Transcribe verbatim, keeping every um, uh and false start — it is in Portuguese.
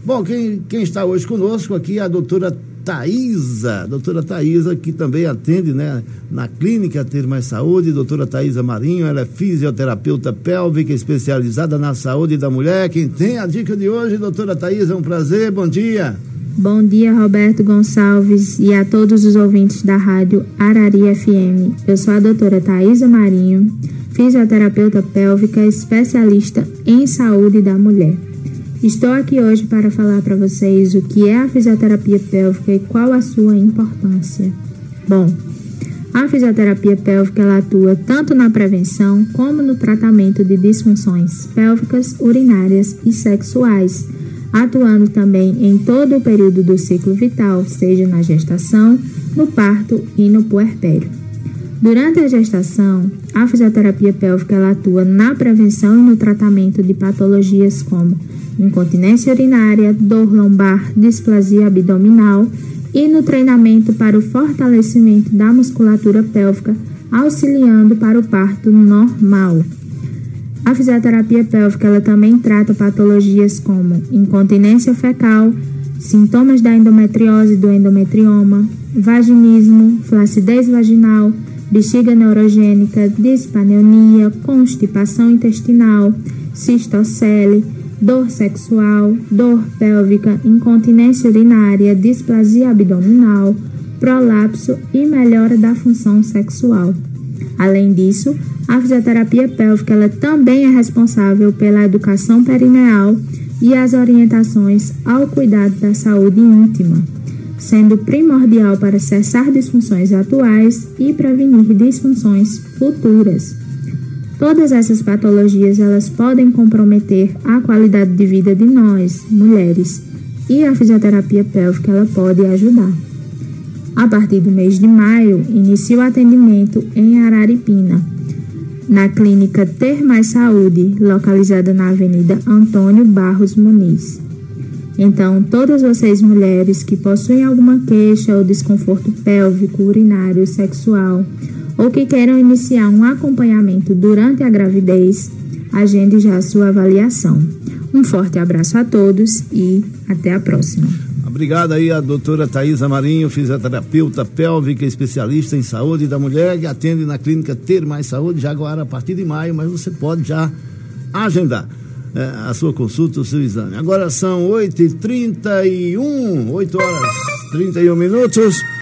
Bom, quem, quem está hoje conosco aqui é a doutora Thaisa, doutora Thaisa, que também atende, né, na clínica Ter Mais Saúde. Doutora Thaisa Marinho, ela é fisioterapeuta pélvica especializada na saúde da mulher. Quem tem a dica de hoje, doutora Thaisa, é um prazer, bom dia. Bom dia, Roberto Gonçalves, e a todos os ouvintes da rádio Arari F M. Eu sou a doutora Thaisa Marinho, fisioterapeuta pélvica especialista em saúde da mulher. Estou aqui hoje para falar para vocês o que é a fisioterapia pélvica e qual a sua importância. Bom, a fisioterapia pélvica ela atua tanto na prevenção como no tratamento de disfunções pélvicas, urinárias e sexuais, atuando também em todo o período do ciclo vital, seja na gestação, no parto e no puerpério. Durante a gestação, a fisioterapia pélvica ela atua na prevenção e no tratamento de patologias como incontinência urinária, dor lombar, displasia abdominal e no treinamento para o fortalecimento da musculatura pélvica, auxiliando para o parto normal. A fisioterapia pélvica ela também trata patologias como incontinência fecal, sintomas da endometriose e do endometrioma, vaginismo, flacidez vaginal, bexiga neurogênica, dispareunia, constipação intestinal, cistocele, dor sexual, dor pélvica, incontinência urinária, displasia abdominal, prolapso e melhora da função sexual. Além disso, a fisioterapia pélvica ela também é responsável pela educação perineal e as orientações ao cuidado da saúde íntima, sendo primordial para cessar disfunções atuais e prevenir disfunções futuras. Todas essas patologias elas podem comprometer a qualidade de vida de nós, mulheres, e a fisioterapia pélvica ela pode ajudar. A partir do mês de maio, inicia o atendimento em Araripina, na clínica Ter Mais Saúde, localizada na Avenida Antônio Barros Muniz. Então, todas vocês mulheres que possuem alguma queixa ou desconforto pélvico, urinário, sexual, ou que queiram iniciar um acompanhamento durante a gravidez, agende já a sua avaliação. Um forte abraço a todos e até a próxima. Obrigado aí a doutora Thaisa Marinho, fisioterapeuta pélvica, especialista em saúde da mulher, que atende na clínica Ter Mais Saúde, já agora a partir de maio, mas você pode já agendar é, a sua consulta, o seu exame. Agora são oito e trinta e um, oito horas e trinta e um minutos.